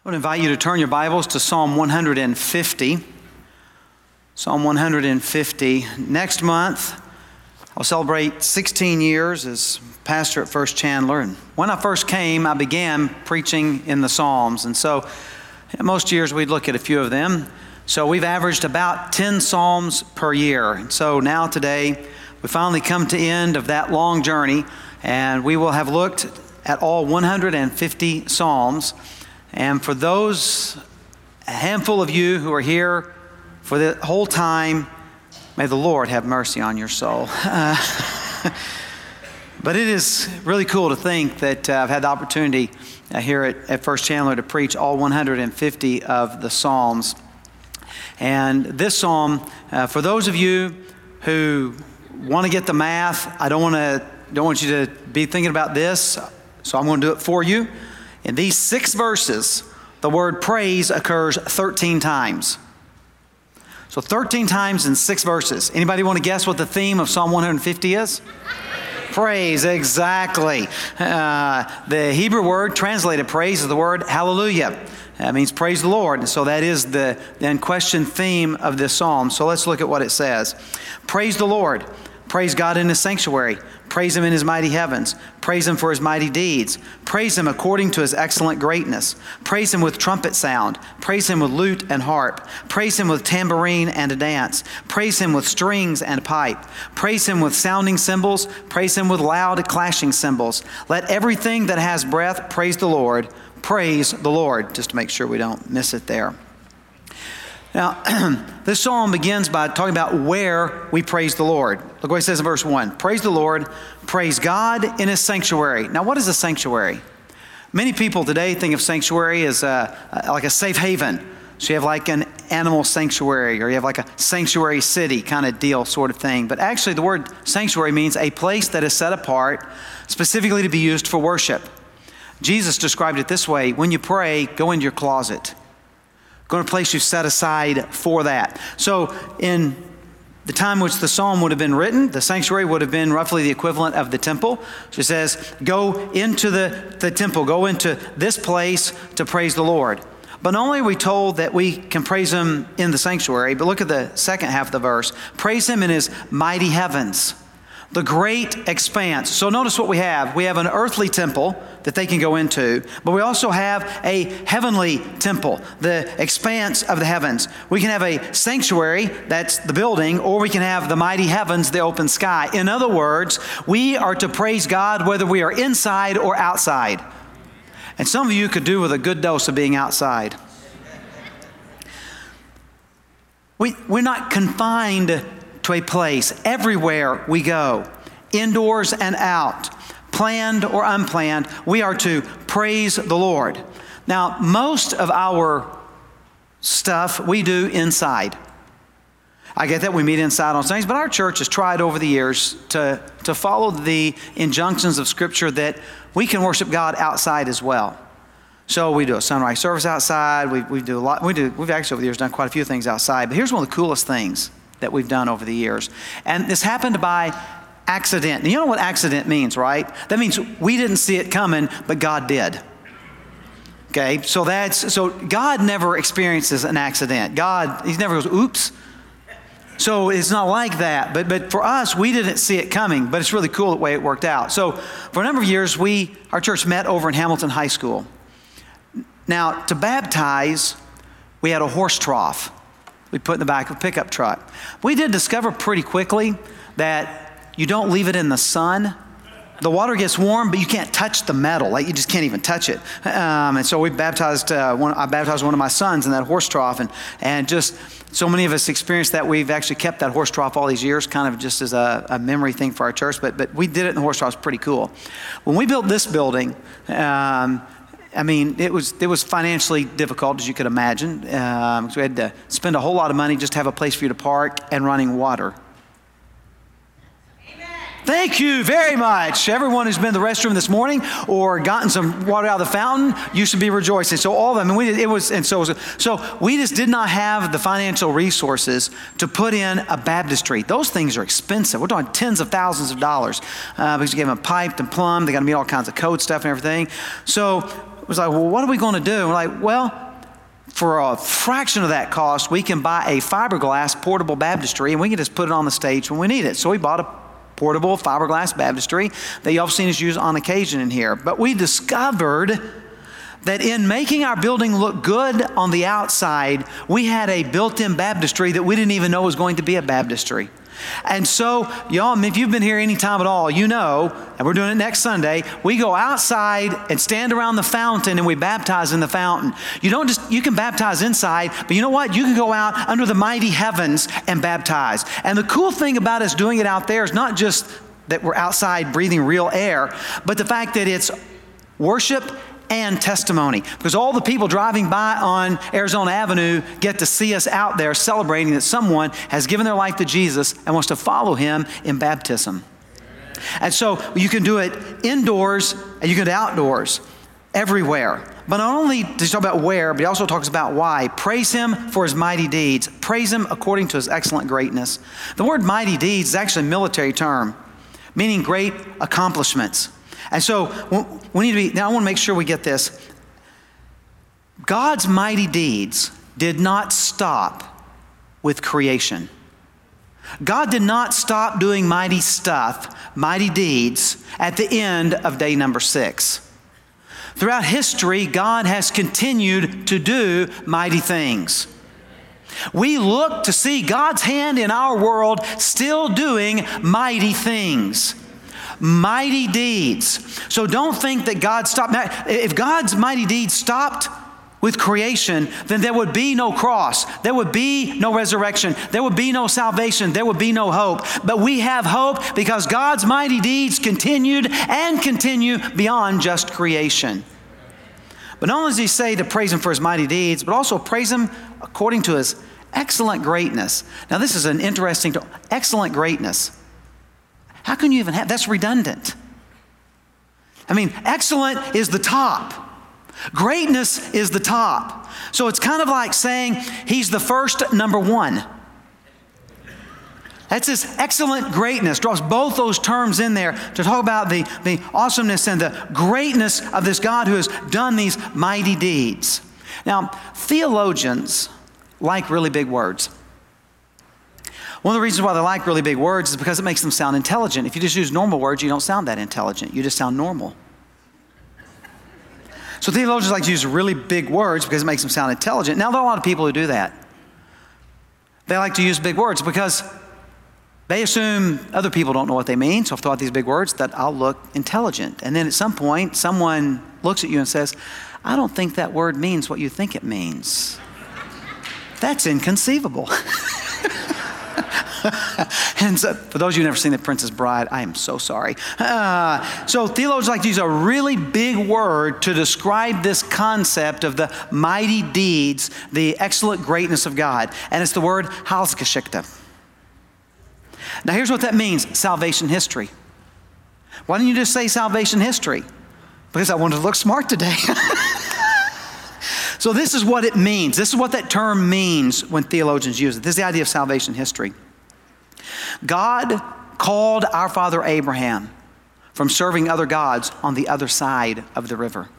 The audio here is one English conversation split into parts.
I would invite you to turn your Bibles to Psalm 150. Psalm 150. Next month, I'll celebrate 16 years as pastor at First Chandler. And when I first came, I began preaching in the Psalms. And so most years we'd look at a few of them. So we've averaged about 10 Psalms per year. And so now today, we finally come to the end of that long journey. And we will have looked at all 150 Psalms. And for those, a handful of you who are here for the whole time, may the Lord have mercy on your soul. But it is really cool to think that I've had the opportunity here at First Chandler to preach all 150 of the Psalms. And this psalm, for those of you who want to get the math, I don't want you to be thinking about this, so I'm going to do it for you. In these 6 verses, the word praise occurs 13 times. So 13 times in 6 verses. Anybody want to guess what the theme of Psalm 150 is? Praise, exactly. The Hebrew word translated praise is the word hallelujah. That means praise the Lord. And so that is the unquestioned theme of this psalm. So let's look at what it says. Praise the Lord. Praise God in His sanctuary. Praise Him in His mighty heavens. Praise Him for His mighty deeds. Praise Him according to His excellent greatness. Praise Him with trumpet sound. Praise Him with lute and harp. Praise Him with tambourine and a dance. Praise Him with strings and pipe. Praise Him with sounding cymbals. Praise Him with loud clashing cymbals. Let everything that has breath praise the Lord. Praise the Lord. Just to make sure we don't miss it there. Now, this psalm begins by talking about where we praise the Lord. Look what it says in verse 1. Praise the Lord, praise God in His sanctuary. Now, what is a sanctuary? Many people today think of sanctuary as like a safe haven. So you have like an animal sanctuary, or you have like a sanctuary city kind of deal sort of thing. But actually, the word sanctuary means a place that is set apart specifically to be used for worship. Jesus described it this way: when you pray, go into your closet. Go to a place you've set aside for that. So in the time which the psalm would have been written, the sanctuary would have been roughly the equivalent of the temple. So it says, go into the temple, go into this place to praise the Lord. But not only are we told that we can praise Him in the sanctuary, but look at the second half of the verse. Praise Him in His mighty heavens, the great expanse. So notice what we have. We have an earthly temple that they can go into, but we also have a heavenly temple, the expanse of the heavens. We can have a sanctuary, that's the building, or we can have the mighty heavens, the open sky. In other words, we are to praise God whether we are inside or outside. And some of you could do with a good dose of being outside. We're not confined to a place. Everywhere we go, indoors and out, planned or unplanned, we are to praise the Lord. Now, most of our stuff we do inside. I get that we meet inside on Sundays, but our church has tried over the years to follow the injunctions of Scripture that we can worship God outside as well. So we do a sunrise service outside. We do a lot. We've actually over the years done quite a few things outside. But here's one of the coolest things that we've done over the years. And this happened by accident. And you know what accident means, right? That means we didn't see it coming, but God did. Okay, so God never experiences an accident. He never goes, oops. So it's not like that. But for us, we didn't see it coming, but it's really cool the way it worked out. So for a number of years, our church met over in Hamilton High School. Now, to baptize, we had a horse trough we put in the back of a pickup truck. We did discover pretty quickly that you don't leave it in the sun. The water gets warm, but you can't touch the metal. Like you just can't even touch it. And so I baptized one of my sons in that horse trough, and just so many of us experienced that. We've actually kept that horse trough all these years, kind of just as a memory thing for our church. But we did it in the horse trough. It's pretty cool. When we built this building, it was financially difficult, as you could imagine. So we had to spend a whole lot of money just to have a place for you to park and running water. Thank you very much. Everyone who's been to the restroom this morning or gotten some water out of the fountain, you should be rejoicing. So all of them, so we just did not have the financial resources to put in a baptistry. Those things are expensive. We're talking tens of thousands of dollars because you gave them piped and plumbed. They got to meet all kinds of code stuff and everything. So was like, well, what are we going to do? And we're like, well, for a fraction of that cost, we can buy a fiberglass portable baptistry, and we can just put it on the stage when we need it. So we bought a portable fiberglass baptistry that y'all have seen us use on occasion in here. But we discovered that in making our building look good on the outside, we had a built-in baptistry that we didn't even know was going to be a baptistry. And so, y'all, if you've been here any time at all, you know, and we're doing it next Sunday, we go outside and stand around the fountain and we baptize in the fountain. You can baptize inside, but you know what? You can go out under the mighty heavens and baptize. And the cool thing about us doing it out there is not just that we're outside breathing real air, but the fact that it's worship and testimony, because all the people driving by on Arizona Avenue get to see us out there celebrating that someone has given their life to Jesus and wants to follow him in baptism. And so you can do it indoors and you can do it outdoors, everywhere. But not only does he talk about where, but he also talks about why. Praise him for his mighty deeds. Praise him according to his excellent greatness. The word mighty deeds is actually a military term, meaning great accomplishments. And so we need to be, now I want to make sure we get this. God's mighty deeds did not stop with creation. God did not stop doing mighty stuff, mighty deeds, at the end of day number 6. Throughout history, God has continued to do mighty things. We look to see God's hand in our world still doing mighty things. Mighty deeds. So don't think that God stopped. If God's mighty deeds stopped with creation, then there would be no cross. There would be no resurrection. There would be no salvation. There would be no hope. But we have hope because God's mighty deeds continued and continue beyond just creation. But not only does he say to praise him for his mighty deeds, but also praise him according to his excellent greatness. Now this is an interesting, excellent greatness. How can you even have, that's redundant. I mean, excellent is the top. Greatness is the top. So it's kind of like saying he's the first number one. That's his excellent greatness. Draws both those terms in there to talk about the awesomeness and the greatness of this God who has done these mighty deeds. Now, theologians like really big words. One of the reasons why they like really big words is because it makes them sound intelligent. If you just use normal words, you don't sound that intelligent. You just sound normal. So theologians like to use really big words because it makes them sound intelligent. Now, there are a lot of people who do that. They like to use big words because they assume other people don't know what they mean. So if I throw out these big words, that I'll look intelligent. And then at some point, someone looks at you and says, I don't think that word means what you think it means. That's inconceivable. And so, for those of you who've never seen The Princess Bride, I am so sorry. So theologians like to use a really big word to describe this concept of the mighty deeds, the excellent greatness of God. And it's the word Heilsgeschichte. Now here's what that means, salvation history. Why didn't you just say salvation history? Because I wanted to look smart today. So this is what it means. This is what that term means when theologians use it. This is the idea of salvation history. God called our father Abraham from serving other gods on the other side of the river.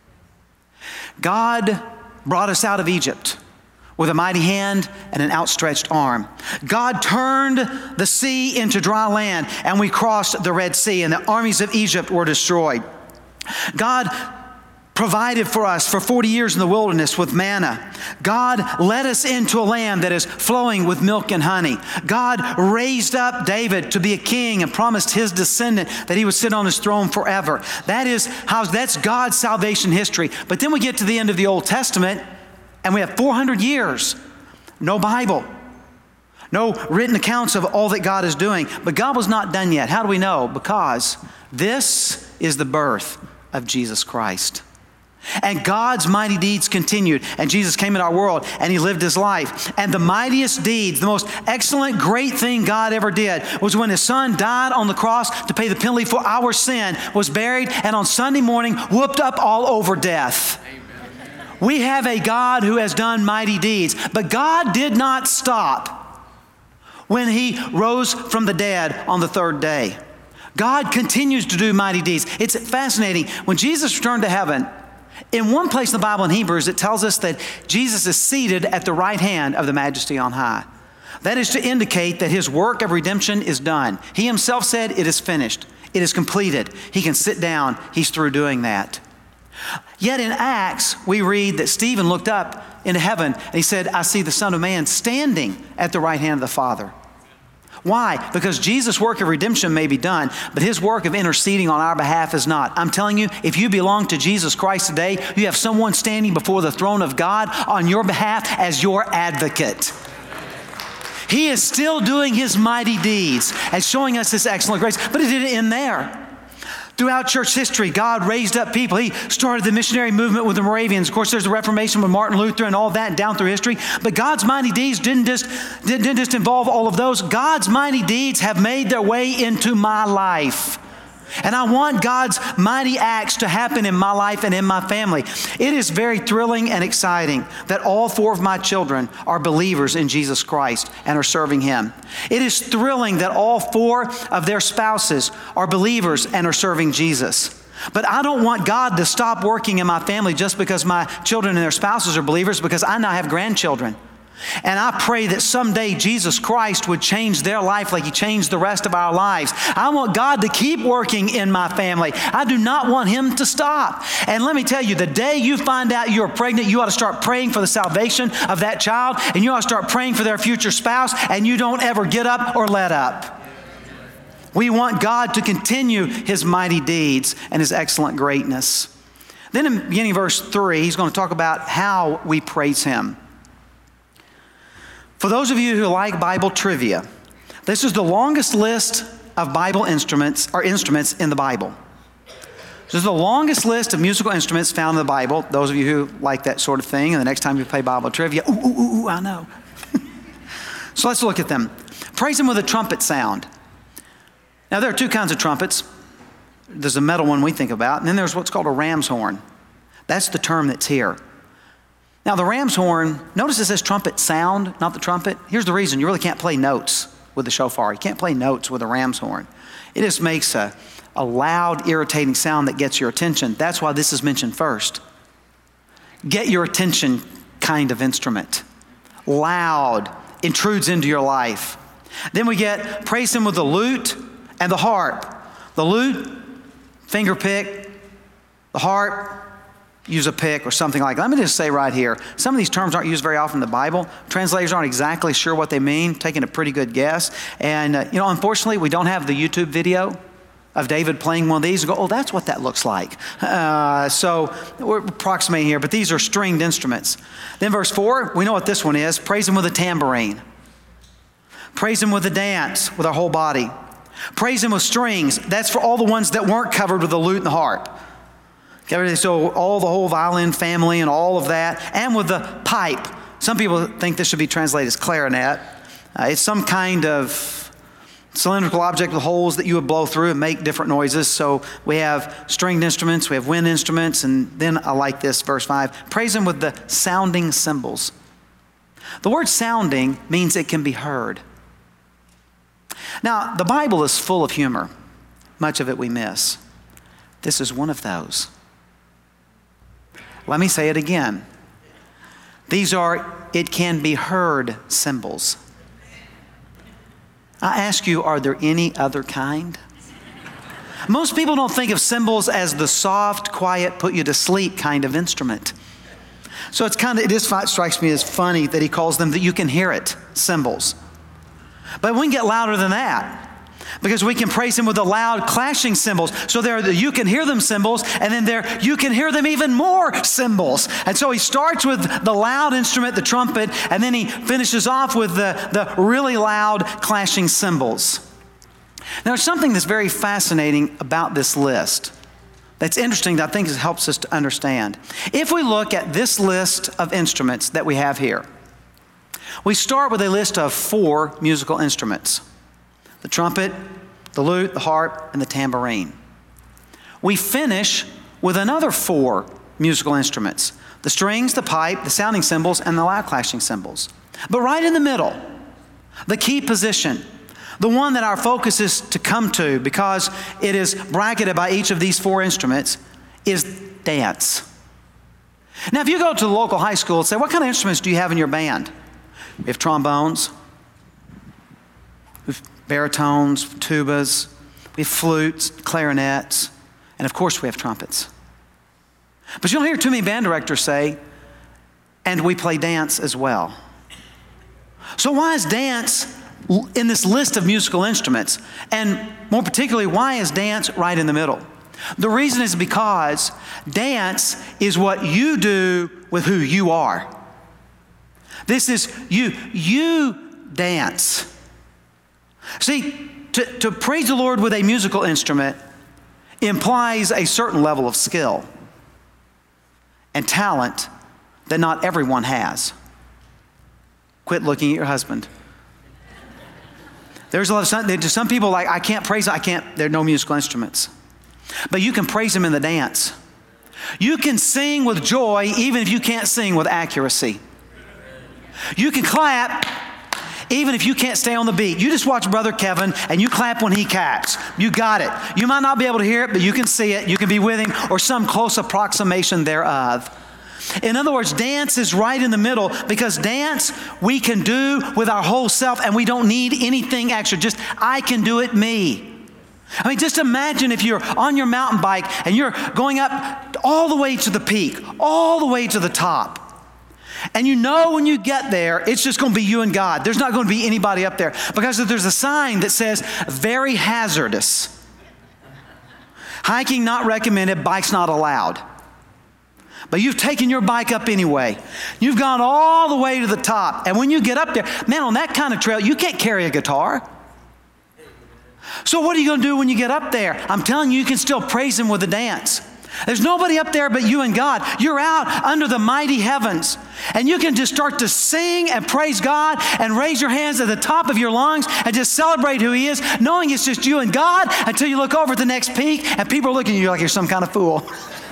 God brought us out of Egypt with a mighty hand and an outstretched arm. God turned the sea into dry land, and we crossed the Red Sea, and the armies of Egypt were destroyed. God provided for us for 40 years in the wilderness with manna. God led us into a land that is flowing with milk and honey. God raised up David to be a king and promised his descendant that he would sit on his throne forever. That's God's salvation history. But then we get to the end of the Old Testament and we have 400 years, no Bible, no written accounts of all that God is doing. But God was not done yet. How do we know? Because this is the birth of Jesus Christ. And God's mighty deeds continued. And Jesus came in our world and he lived his life. And the mightiest deeds, the most excellent, great thing God ever did was when his son died on the cross to pay the penalty for our sin, was buried, and on Sunday morning whooped up all over death. Amen. We have a God who has done mighty deeds. But God did not stop when he rose from the dead on the third day. God continues to do mighty deeds. It's fascinating. When Jesus returned to heaven, In one place in the Bible in Hebrews, it tells us that Jesus is seated at the right hand of the Majesty on high. That is to indicate that his work of redemption is done. He himself said, it is finished. It is completed. He can sit down. He's through doing that. Yet in Acts, we read that Stephen looked up into heaven and he said, I see the Son of Man standing at the right hand of the Father. Why? Because Jesus' work of redemption may be done, but his work of interceding on our behalf is not. I'm telling you, if you belong to Jesus Christ today, you have someone standing before the throne of God on your behalf as your advocate. He is still doing his mighty deeds and showing us this excellent grace, but it didn't end there. Throughout church history, God raised up people. He started the missionary movement with the Moravians. Of course, there's the Reformation with Martin Luther and all that down through history. But God's mighty deeds didn't just involve all of those. God's mighty deeds have made their way into my life. And I want God's mighty acts to happen in my life and in my family. It is very thrilling and exciting that all 4 of my children are believers in Jesus Christ and are serving him. It is thrilling that all 4 of their spouses are believers and are serving Jesus. But I don't want God to stop working in my family just because my children and their spouses are believers, because I now have grandchildren. And I pray that someday Jesus Christ would change their life like he changed the rest of our lives. I want God to keep working in my family. I do not want him to stop. And let me tell you, the day you find out you're pregnant, you ought to start praying for the salvation of that child, and you ought to start praying for their future spouse, and you don't ever get up or let up. We want God to continue his mighty deeds and his excellent greatness. Then in beginning of verse 3, he's going to talk about how we praise him. For those of you who like Bible trivia, this is the longest list of Bible instruments in the Bible. This is the longest list of musical instruments found in the Bible. Those of you who like that sort of thing, and the next time you play Bible trivia, ooh, I know. So let's look at them. Praise him with a trumpet sound. Now there are 2 kinds of trumpets. There's a metal one we think about, and then there's what's called a ram's horn. That's the term that's here. Now the ram's horn, notice it says trumpet sound, not the trumpet. Here's the reason. You really can't play notes with the shofar. You can't play notes with a ram's horn. It just makes a loud, irritating sound that gets your attention. That's why this is mentioned first. Get your attention kind of instrument. Loud, intrudes into your life. Then we get praise him with the lute and the harp. The lute, finger pick. The harp, use a pick or something like that. Let me just say right here, some of these terms aren't used very often in the Bible. Translators aren't exactly sure what they mean, taking a pretty good guess. And, unfortunately, we don't have the YouTube video of David playing one of these and go, oh, that's what that looks like. So we're approximating here, but these are stringed instruments. Then verse 4, we know what this one is. Praise him with a tambourine. Praise him with a dance with our whole body. Praise him with strings. That's for all the ones that weren't covered with the lute and the harp. Okay, so the whole violin family and all of that, and with the pipe. Some people think this should be translated as clarinet. It's some kind of cylindrical object with holes that you would blow through and make different noises. So we have stringed instruments, we have wind instruments, and then I like this, verse 5. Praise him with the sounding cymbals. The word sounding means it can be heard. Now, the Bible is full of humor. Much of it we miss. This is one of those. Let me say it again. These are, it can be heard cymbals. I ask you, are there any other kind? Most people don't think of cymbals as the soft, quiet, put you to sleep kind of instrument. So it strikes me as funny that he calls them that you can hear it, cymbals. But we can get louder than that, because we can praise him with the loud clashing cymbals. So there are the you can hear them cymbals, and then there you can hear them even more cymbals. And so he starts with the loud instrument, the trumpet, and then he finishes off with the really loud clashing cymbals. Now, there's something that's very fascinating about this list that's interesting that I think helps us to understand. If we look at this list of instruments that we have here, we start with a list of 4 musical instruments: the trumpet, the lute, the harp, and the tambourine. We finish with another 4 musical instruments: the strings, the pipe, the sounding cymbals, and the loud clashing cymbals. But right in the middle, the key position, the one that our focus is to come to because it is bracketed by each of these 4 instruments, is dance. Now, if you go to the local high school and say, what kind of instruments do you have in your band? We have trombones, we have baritones, tubas, we have flutes, clarinets, and of course we have trumpets. But you don't hear too many band directors say, and we play dance as well. So why is dance in this list of musical instruments? And more particularly, why is dance right in the middle? The reason is because dance is what you do with who you are. This is you. You dance. See, to praise the Lord with a musical instrument implies a certain level of skill and talent that not everyone has. Quit looking at your husband. There's a lot of some people like, I can't praise, there are no musical instruments. But you can praise him in the dance. You can sing with joy even if you can't sing with accuracy. You can clap even if you can't stay on the beat. You just watch Brother Kevin and you clap when he claps. You got it. You might not be able to hear it, but you can see it. You can be with him or some close approximation thereof. In other words, dance is right in the middle because dance we can do with our whole self and we don't need anything extra. Just, I can do it me. I mean, just imagine if you're on your mountain bike and you're going up all the way to the peak, all the way to the top. And you know when you get there, it's just going to be you and God. There's not going to be anybody up there because there's a sign that says, very hazardous. Hiking not recommended, bikes not allowed. But you've taken your bike up anyway. You've gone all the way to the top. And when you get up there, man, on that kind of trail, you can't carry a guitar. So what are you going to do when you get up there? I'm telling you, you can still praise him with a dance. There's nobody up there but you and God. You're out under the mighty heavens. And you can just start to sing and praise God and raise your hands at the top of your lungs and just celebrate who he is, knowing it's just you and God until you look over at the next peak and people are looking at you like you're some kind of fool.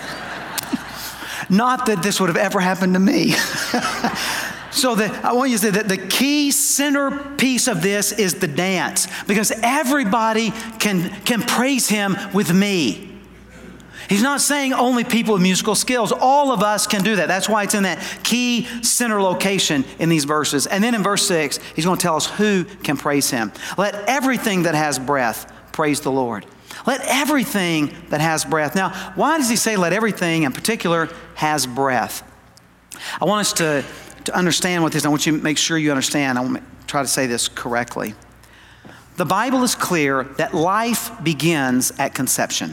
Not that this would have ever happened to me. So I want you to say that the key centerpiece of this is the dance, because everybody can praise him with me. He's not saying only people with musical skills. All of us can do that. That's why it's in that key center location in these verses. And then in verse 6, he's going to tell us who can praise him. Let everything that has breath praise the Lord. Let everything that has breath. Now, why does he say let everything in particular has breath? I want us to understand what this is. I want you to make sure you understand. I want to try to say this correctly. The Bible is clear that life begins at conception.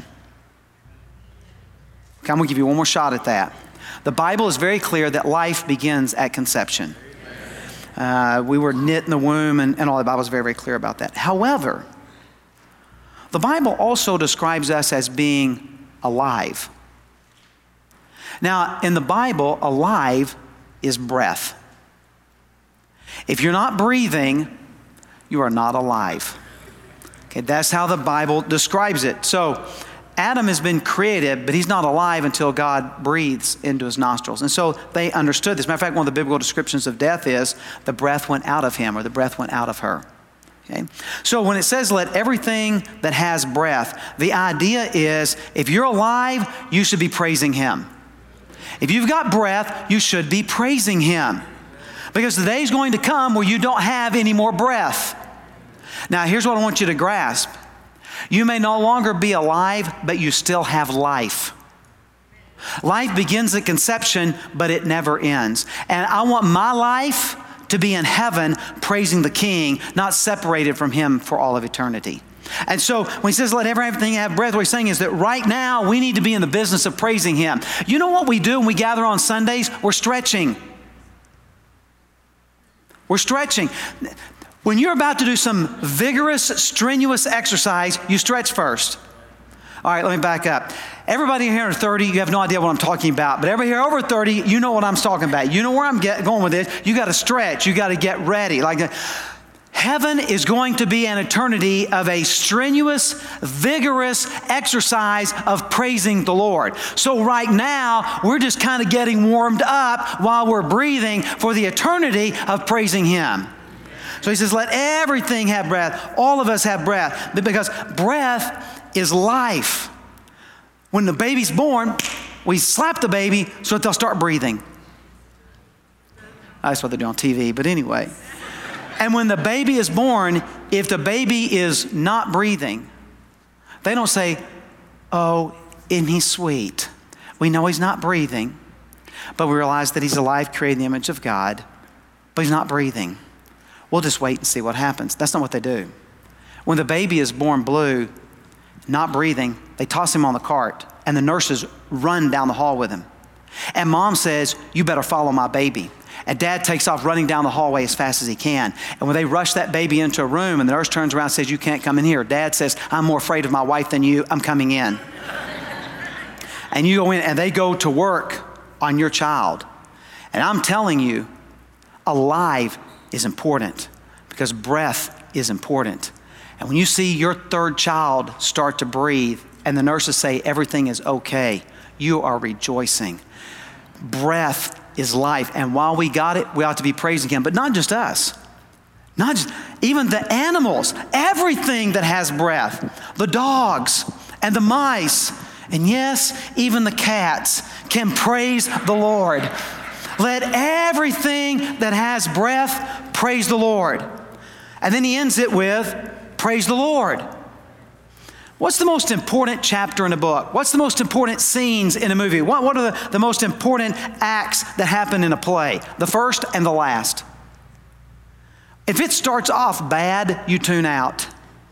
Okay, I'm going to give you one more shot at that. The Bible is very clear that life begins at conception. We were knit in the womb and all. The Bible is very, very clear about that. However, the Bible also describes us as being alive. Now, in the Bible, alive is breath. If you're not breathing, you are not alive. Okay, that's how the Bible describes it. So, Adam has been created, but he's not alive until God breathes into his nostrils. And so they understood this. Matter of fact, one of the biblical descriptions of death is the breath went out of him or the breath went out of her. Okay? So when it says let everything that has breath, the idea is if you're alive, you should be praising him. If you've got breath, you should be praising him. Because the day is going to come where you don't have any more breath. Now here's what I want you to grasp. You may no longer be alive, but you still have life. Life begins at conception, but it never ends. And I want my life to be in heaven praising the King, not separated from him for all of eternity. And so when he says let everything have breath, what he's saying is that right now we need to be in the business of praising him. You know what we do when we gather on Sundays? We're stretching. We're stretching. When you're about to do some vigorous, strenuous exercise, you stretch first. All right, let me back up. Everybody here under 30, you have no idea what I'm talking about. But everybody here over 30, you know what I'm talking about. You know where I'm going with this. You got to stretch. You got to get ready. Heaven is going to be an eternity of a strenuous, vigorous exercise of praising the Lord. So right now, we're just kind of getting warmed up while we're breathing for the eternity of praising him. So he says, let everything have breath. All of us have breath. Because breath is life. When the baby's born, we slap the baby so that they'll start breathing. That's what they do on TV, but anyway. And when the baby is born, if the baby is not breathing, they don't say, oh, isn't he sweet? We know he's not breathing, but we realize that he's alive, created in the image of God, but he's not breathing. We'll just wait and see what happens. That's not what they do. When the baby is born blue, not breathing, they toss him on the cart, and the nurses run down the hall with him. And mom says, you better follow my baby. And dad takes off running down the hallway as fast as he can. And when they rush that baby into a room and the nurse turns around and says, you can't come in here, dad says, I'm more afraid of my wife than you, I'm coming in. And you go in and they go to work on your child. And I'm telling you, alive is important because breath is important. And when you see your third child start to breathe and the nurses say everything is okay, you are rejoicing. Breath is life. And while we got it, we ought to be praising him. But not just us. Not just, even the animals, everything that has breath, the dogs and the mice, and yes, even the cats can praise the Lord. Let everything that has breath praise the Lord. And then he ends it with, praise the Lord. What's the most important chapter in a book? What's the most important scenes in a movie? What are the most important acts that happen in a play? The first and the last. If it starts off bad, you tune out.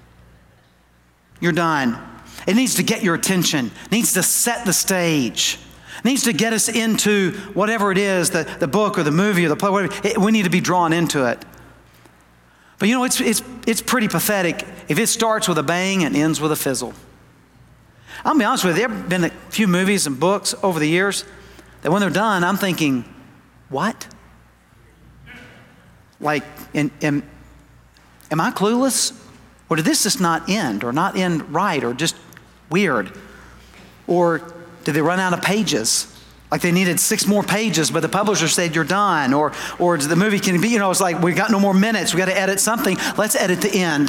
You're done. It needs to get your attention. It needs to set the stage. It needs to get us into whatever it is, the book or the movie or the play, whatever. We need to be drawn into it. But you know, it's pretty pathetic if it starts with a bang and ends with a fizzle. I'll be honest with you, there have been a few movies and books over the years that when they're done, I'm thinking, what? Like, am I clueless? Or did this just not end? Or not end right? Or just weird? Or did they run out of pages? Like they needed 6 more pages, but the publisher said you're done. Or the movie can be, it's like we got no more minutes. We got to edit something. Let's edit the end.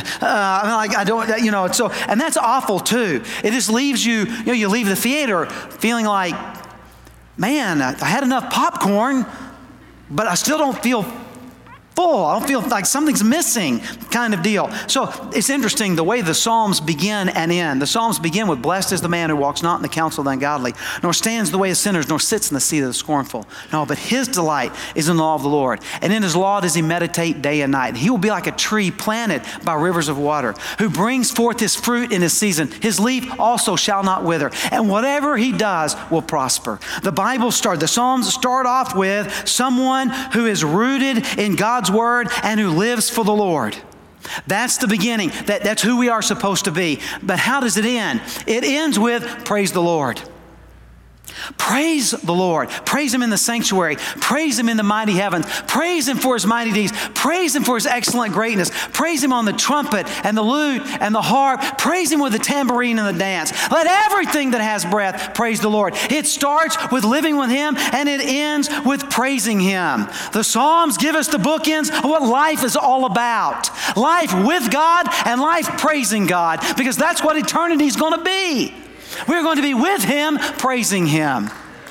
And that's awful too. It just leaves you leave the theater feeling like, man, I had enough popcorn, but I still don't feel full. I don't feel like something's missing kind of deal. So it's interesting the way the Psalms begin and end. The Psalms begin with, blessed is the man who walks not in the counsel of the ungodly, nor stands the way of sinners, nor sits in the seat of the scornful. No, but his delight is in the law of the Lord. And in his law does he meditate day and night. And he will be like a tree planted by rivers of water, who brings forth his fruit in his season. His leaf also shall not wither. And whatever he does will prosper. The Psalms start off with someone who is rooted in God's word and who lives for the Lord. That's the beginning. That's who we are supposed to be. But how does it end? It ends with praise the Lord. Praise the Lord. Praise him in the sanctuary. Praise him in the mighty heavens. Praise him for his mighty deeds. Praise him for his excellent greatness. Praise him on the trumpet and the lute and the harp. Praise him with the tambourine and the dance. Let everything that has breath praise the Lord. It starts with living with him and it ends with praising him. The Psalms give us the bookends of what life is all about. Life with God and life praising God, because that's what eternity is going to be. We're going to be with him, praising him.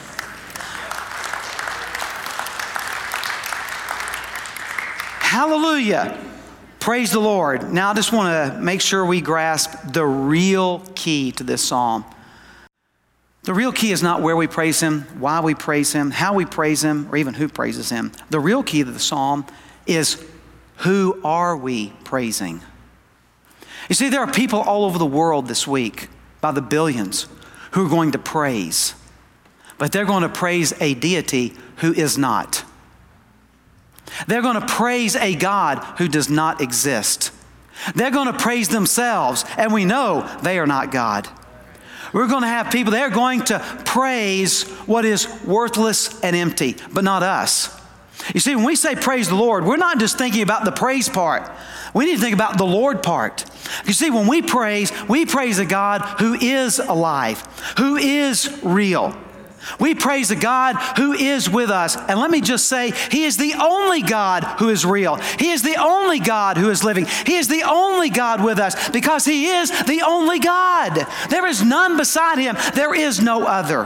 Hallelujah. Praise the Lord. Now I just want to make sure we grasp the real key to this psalm. The real key is not where we praise him, why we praise him, how we praise him, or even who praises him. The real key to the psalm is, who are we praising? You see, there are people all over the world this week, by the billions, who are going to praise. But they're going to praise a deity who is not. They're going to praise a God who does not exist. They're going to praise themselves, and we know they are not God. We're going to have people, they're going to praise what is worthless and empty, but not us. You see, when we say praise the Lord, we're not just thinking about the praise part. We need to think about the Lord part. You see, when we praise a God who is alive, who is real. We praise a God who is with us. And let me just say, he is the only God who is real. He is the only God who is living. He is the only God with us, because he is the only God. There is none beside him. There is no other.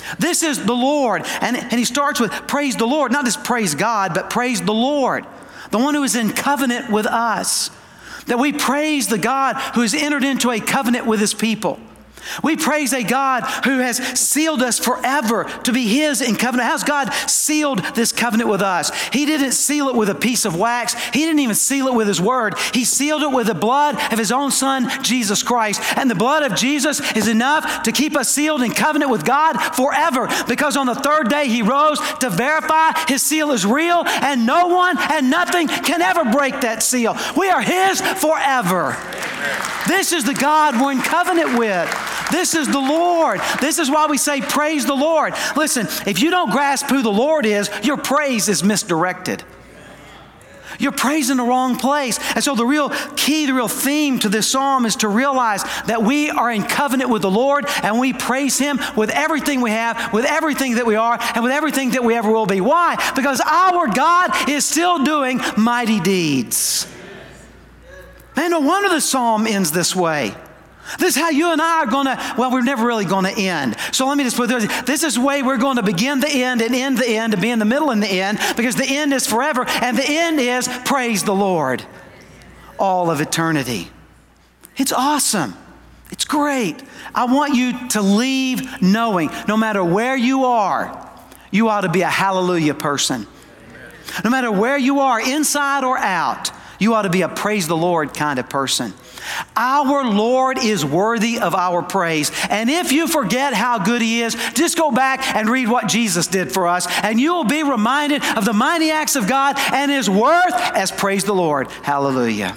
This is the Lord. And he starts with praise the Lord, not just praise God, but praise the Lord, the one who is in covenant with us. That we praise the God who has entered into a covenant with his people. We praise a God who has sealed us forever to be his in covenant. How's God sealed this covenant with us? He didn't seal it with a piece of wax. He didn't even seal it with his word. He sealed it with the blood of his own son, Jesus Christ. And the blood of Jesus is enough to keep us sealed in covenant with God forever, because on the third day he rose to verify his seal is real, and no one and nothing can ever break that seal. We are his forever. This is the God we're in covenant with. This is the Lord. This is why we say praise the Lord. Listen, if you don't grasp who the Lord is, your praise is misdirected. You're praising the wrong place. And so the real key, the real theme to this psalm is to realize that we are in covenant with the Lord, and we praise him with everything we have, with everything that we are, and with everything that we ever will be. Why? Because our God is still doing mighty deeds. Man, no wonder the psalm ends this way. This is how you and I are going to, well, we're never really going to end. So let me just put this is the way we're going to begin the end and end the end and be in the middle and the end, because the end is forever, and the end is praise the Lord. All of eternity. It's awesome. It's great. I want you to leave knowing, no matter where you are, you ought to be a hallelujah person. No matter where you are, inside or out, you ought to be a praise the Lord kind of person. Our Lord is worthy of our praise. And if you forget how good he is, just go back and read what Jesus did for us, and you'll be reminded of the mighty acts of God and his worth as praise the Lord. Hallelujah.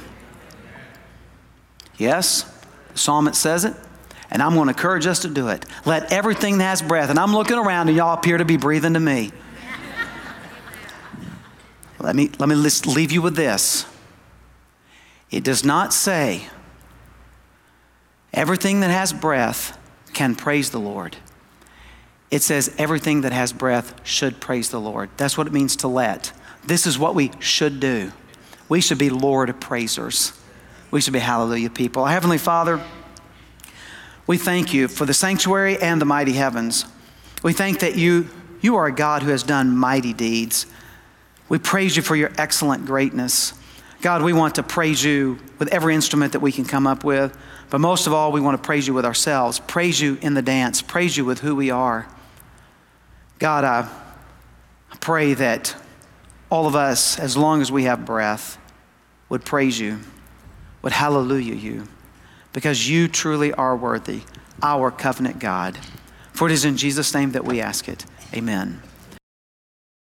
Yes, the psalmist says it, and I'm going to encourage us to do it. Let everything that has breath, and I'm looking around and y'all appear to be breathing to me. Let me just leave you with this. It does not say everything that has breath can praise the Lord. It says everything that has breath should praise the Lord. That's what it means to let. This is what we should do. We should be Lord praisers. We should be hallelujah people. Our Heavenly Father, we thank you for the sanctuary and the mighty heavens. We thank that you are a God who has done mighty deeds. We praise you for your excellent greatness. God, we want to praise you with every instrument that we can come up with. But most of all, we want to praise you with ourselves. Praise you in the dance. Praise you with who we are. God, I pray that all of us, as long as we have breath, would praise you, would hallelujah you, because you truly are worthy, our covenant God. For it is in Jesus' name that we ask it. Amen.